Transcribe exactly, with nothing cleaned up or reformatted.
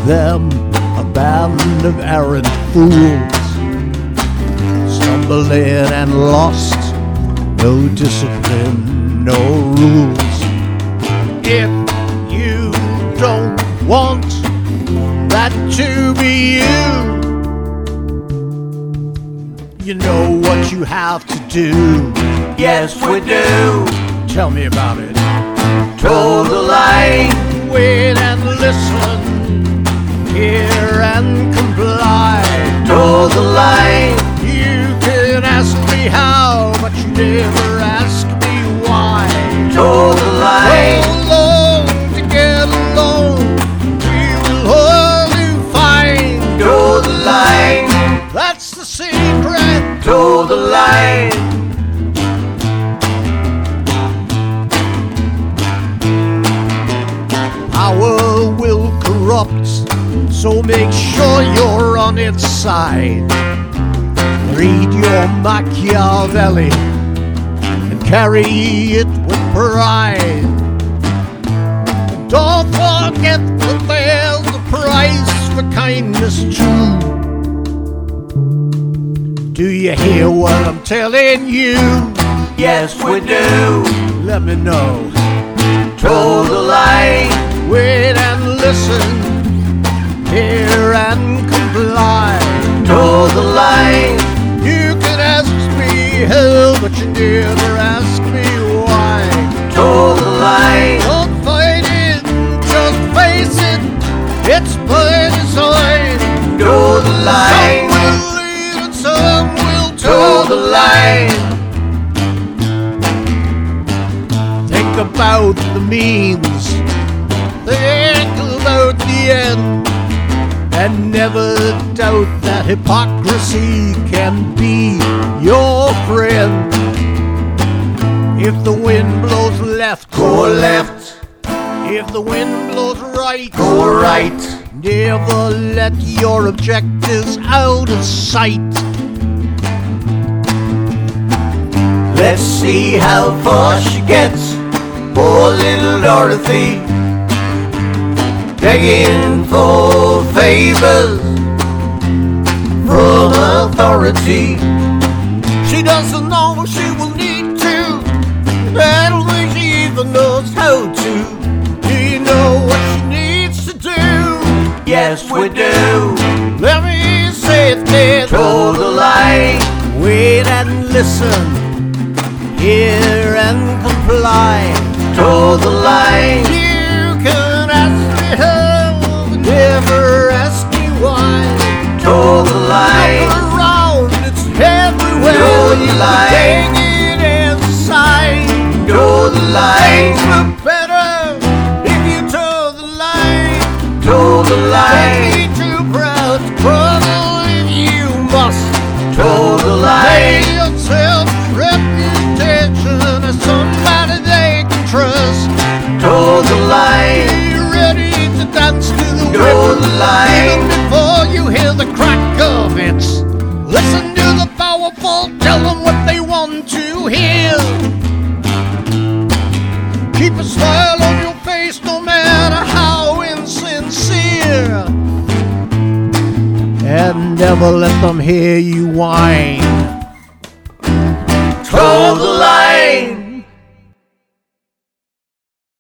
them a band of arrant fools, stumbling and lost, no discipline, no rules. If you don't want that to be you, you know what you have to do. Yes, we do. Tell me about it. Toe the line. Wait and listen, hear and comply. Toe the line. You can ask me how, but you never ask me why. Toe the line. Go alone to get alone, we will hold you fine. Toe the line. That's the secret. Toe the line. Power will corrupt, so make sure you're on its side. Read your Machiavelli and carry it with pride. Don't forget that there's a price for kindness too. Do you hear what I'm telling you? Yes, we do. Let me know. Toe the line. Wait and listen, hear and comply. Toe the line. You can ask me how, but you never ask me why. Toe the line. Don't fight it, just face it, it's by design. Toe the line. Some will lead and some will Toe the line. Think about the means, think about the end, and never doubt that hypocrisy can be your friend. If the wind blows left, Go left. if the wind blows right, Go right. never let your objectives out of sight. Let's see how far she gets. Poor little Dorothy, begging for favors from authority. She doesn't know she will need to, I don't think she even knows how to. do you know what she needs to do? Yes, we do. Let me say it then. Toe the line. Wait and listen, hear and comply. Toe the line. You can ask me how, but never ask me why. Toe the line. Look around, it's everywhere. Toe the You can line. take it inside. Toe the line. Things look better if you toe the line. Toe the Don't line. be too proud to crumble if you must. Toe the Lay line. yourself reputation as somebody they can trust. Toe the line. Be ready to dance to the Toe rhythm the line. even before you hear the crack of it. Listen to the powerful, tell them what they want to hear. Keep a smile on your face no matter how insincere, and never let them hear you whine.